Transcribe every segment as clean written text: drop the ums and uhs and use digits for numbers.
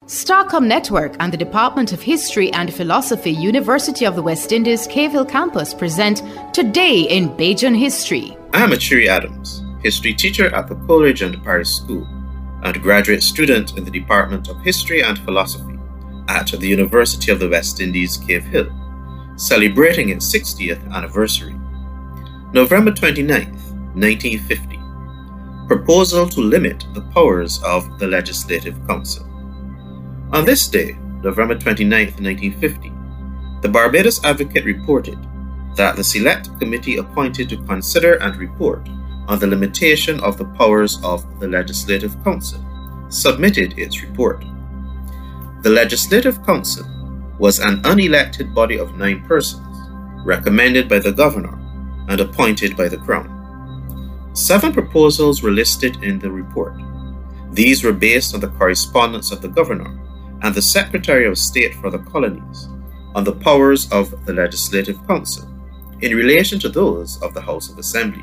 Starcom Network and the Department of History and Philosophy, University of the West Indies, Cave Hill Campus present Today in Bajan History. I am Achiri Adams, history teacher at the Coleridge and Paris School and graduate student in the Department of History and Philosophy at the University of the West Indies, Cave Hill, celebrating its 60th anniversary. November 29th, 1950. Proposal to limit the powers of the Legislative Council. On this day, November 29, 1950, the Barbados Advocate reported that the Select Committee appointed to consider and report on the limitation of the powers of the Legislative Council submitted its report. The Legislative Council was an unelected body of 9 persons, recommended by the Governor and appointed by the Crown. 7 proposals were listed in the report. These were based on the correspondence of the Governor and the Secretary of State for the Colonies on the powers of the Legislative Council in relation to those of the House of Assembly.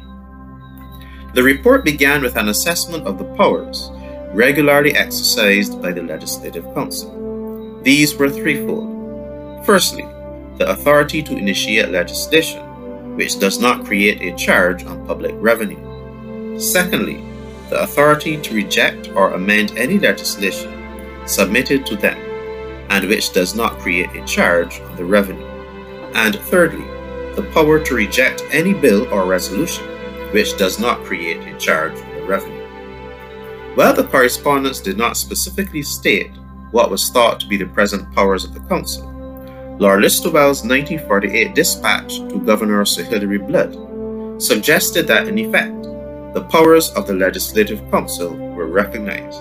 The report began with an assessment of the powers regularly exercised by the Legislative Council. These were threefold. Firstly, the authority to initiate legislation, which does not create a charge on public revenue. Secondly, the authority to reject or amend any legislation submitted to them, and which does not create a charge on the revenue. And thirdly, the power to reject any bill or resolution which does not create a charge on the revenue. While the correspondence did not specifically state what was thought to be the present powers of the Council, Lord Listowel's 1948 dispatch to Governor Sir Hilary Blood suggested that in effect, the powers of the Legislative Council were recognized.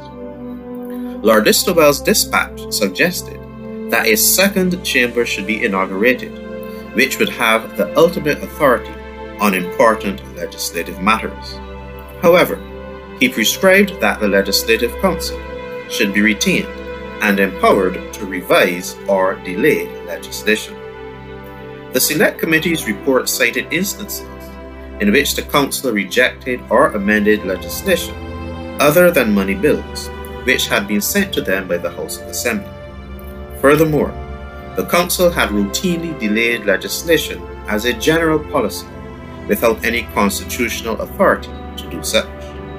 Lord Listowel's dispatch suggested that a second chamber should be inaugurated, which would have the ultimate authority on important legislative matters. However, he prescribed that the Legislative Council should be retained and empowered to revise or delay legislation. The Select Committee's report cited instances in which the Council rejected or amended legislation other than money bills, which had been sent to them by the House of Assembly. Furthermore, the Council had routinely delayed legislation as a general policy without any constitutional authority to do such.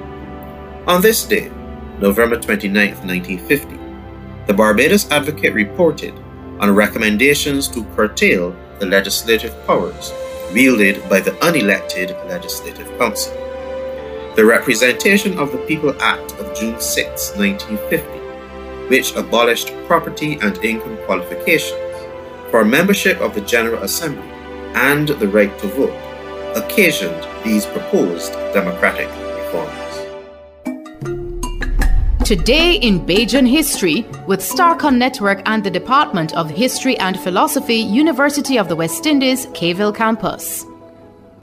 On this day, November 29, 1950, the Barbados Advocate reported on recommendations to curtail the legislative powers wielded by the unelected Legislative Council. The Representation of the People Act of June 6, 1950, which abolished property and income qualifications for membership of the General Assembly and the right to vote, occasioned these proposed democratic reforms. Today in Bajan History with Starcom Network and the Department of History and Philosophy, University of the West Indies, Cave Hill Campus.